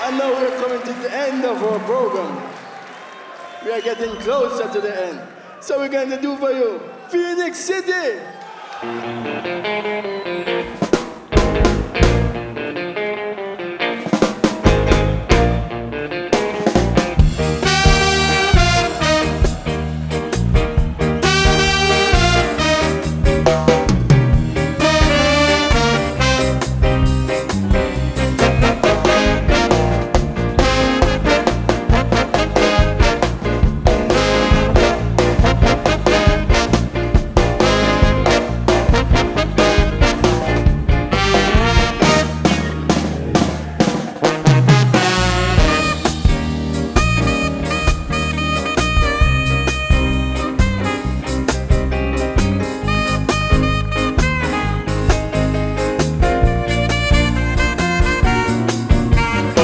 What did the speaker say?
And now we're coming to the end of our program. We are getting closer to the end. So we're going to do for you, Phoenix City.